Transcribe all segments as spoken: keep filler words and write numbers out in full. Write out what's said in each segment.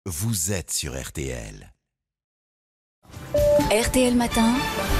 vous êtes sur R T L. R T L Matin,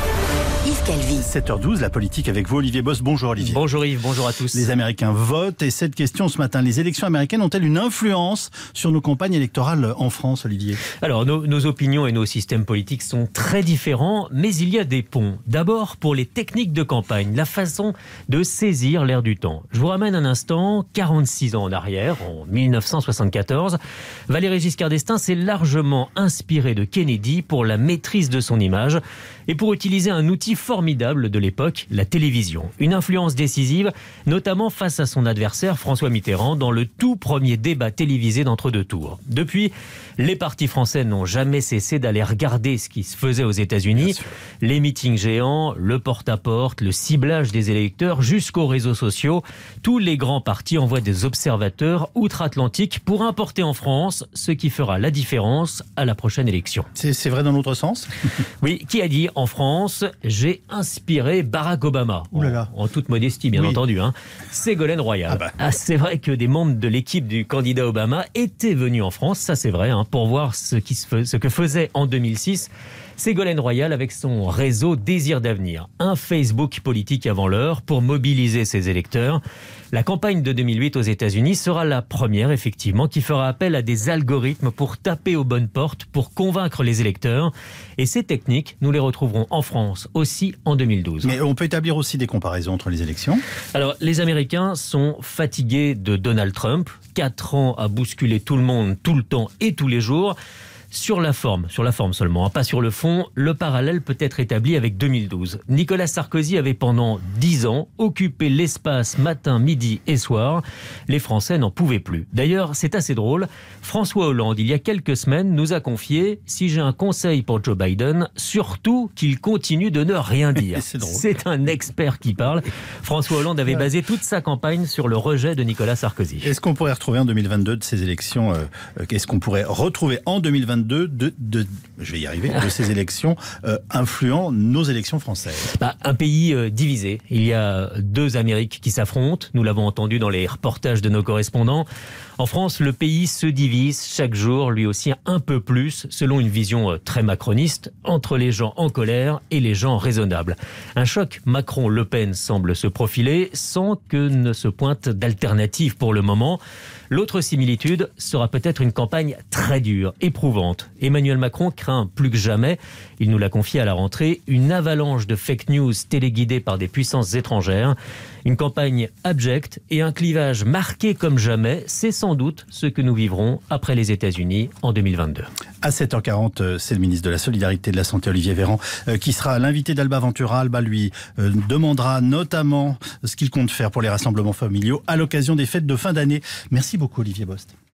Yves Calvi. sept heures douze, la politique avec vous, Olivier Boss. Bonjour Olivier. Bonjour Yves, bonjour à tous. Les Américains votent et cette question ce matin, les élections américaines ont-elles une influence sur nos campagnes électorales en France, Olivier ? Alors, nos, nos opinions et nos systèmes politiques sont très différents, mais il y a des ponts. D'abord, pour les techniques de campagne, la façon de saisir l'air du temps. Je vous ramène un instant, quarante-six ans en arrière, en mille neuf cent soixante-quatorze. Valéry Giscard d'Estaing s'est largement inspiré de Kennedy pour la maîtrise de son image et pour utiliser un outil formidable de l'époque, la télévision. Une influence décisive, notamment face à son adversaire François Mitterrand dans le tout premier débat télévisé d'entre-deux tours. Depuis, les partis français n'ont jamais cessé d'aller regarder ce qui se faisait aux États-Unis. Les meetings géants, le porte-à-porte, le ciblage des électeurs jusqu'aux réseaux sociaux. Tous les grands partis envoient des observateurs outre-Atlantique pour importer en France ce qui fera la différence à la prochaine élection. C'est, c'est vrai dans l'autre sens ? Oui, qui a dit en France, j'ai inspiré Barack Obama. Ouh là là. En, en toute modestie, bien Oui. entendu. Hein. Ségolène Royal. Ah bah. Ah, c'est vrai que des membres de l'équipe du candidat Obama étaient venus en France, ça c'est vrai, hein, pour voir ce, qui se fais, ce que faisait en deux mille six Ségolène Royal avec son réseau Désir d'avenir. Un Facebook politique avant l'heure pour mobiliser ses électeurs. La campagne de deux mille huit aux États-Unis sera la première, effectivement, qui fera appel à des algorithmes pour taper aux bonnes portes, pour convaincre les électeurs. Et ces techniques, nous les retrouverons en France aussi en deux mille douze. Mais on peut établir aussi des comparaisons entre les élections. Alors, les Américains sont fatigués de Donald Trump. Quatre ans à bousculer tout le monde, tout le temps et tous les jours. Sur la forme, sur la forme seulement, hein, pas sur le fond, le parallèle peut être établi avec deux mille douze. Nicolas Sarkozy avait pendant dix ans occupé l'espace matin, midi et soir. Les Français n'en pouvaient plus. D'ailleurs, c'est assez drôle. François Hollande, il y a quelques semaines, nous a confié « Si j'ai un conseil pour Joe Biden, surtout qu'il continue de ne rien dire ». C'est drôle. C'est un expert qui parle. François Hollande avait basé toute sa campagne sur le rejet de Nicolas Sarkozy. Est-ce qu'on pourrait retrouver en deux mille vingt-deux de ces élections, euh, est-ce qu'on pourrait retrouver en deux mille vingt-deux De, de, de, je vais y arriver, de ces élections euh, influant nos élections françaises? Bah, un pays euh, divisé. Il y a deux Amériques qui s'affrontent. Nous l'avons entendu dans les reportages de nos correspondants. En France, le pays se divise chaque jour, lui aussi un peu plus, selon une vision euh, très macroniste, entre les gens en colère et les gens raisonnables. Un choc Macron-Le Pen semble se profiler sans que ne se pointe d'alternative pour le moment. L'autre similitude sera peut-être une campagne très dure, éprouvante. Emmanuel Macron craint plus que jamais, il nous l'a confié à la rentrée, une avalanche de fake news téléguidées par des puissances étrangères. Une campagne abjecte et un clivage marqué comme jamais, c'est sans doute ce que nous vivrons après les États-Unis en deux mille vingt-deux. À sept heures quarante, c'est le ministre de la Solidarité et de la Santé, Olivier Véran, qui sera l'invité d'Alba Ventura. Alba lui demandera notamment ce qu'il compte faire pour les rassemblements familiaux à l'occasion des fêtes de fin d'année. Merci beaucoup Olivier Bost.